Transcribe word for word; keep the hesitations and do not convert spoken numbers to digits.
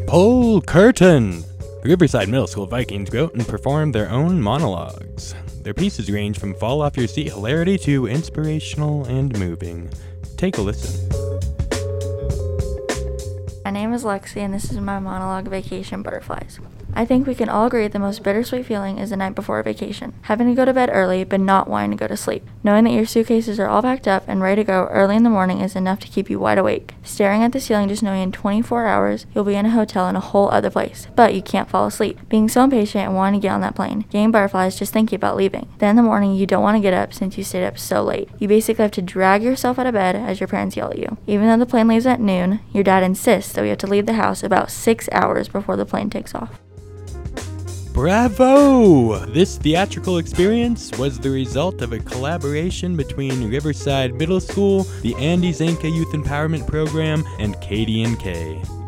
Pull curtain! The Riverside Middle School Vikings go out and perform their own monologues. Their pieces range from fall off your seat hilarity to inspirational and moving. Take a listen. My name is Lexi, and this is my monologue, Vacation Butterflies. I think we can all agree the most bittersweet feeling is the night before a vacation. Having to go to bed early, but not wanting to go to sleep. Knowing that your suitcases are all packed up and ready to go early in the morning is enough to keep you wide awake. Staring at the ceiling just knowing in twenty-four hours you'll be in a hotel in a whole other place, but you can't fall asleep. Being so impatient and wanting to get on that plane. Getting butterflies just thinking about leaving. Then in the morning you don't want to get up since you stayed up so late. You basically have to drag yourself out of bed as your parents yell at you. Even though the plane leaves at noon, your dad insists that we have to leave the house about six hours before the plane takes off. Bravo! This theatrical experience was the result of a collaboration between Riverside Middle School, the Andy Zanka Youth Empowerment Program, and Katie and Kay.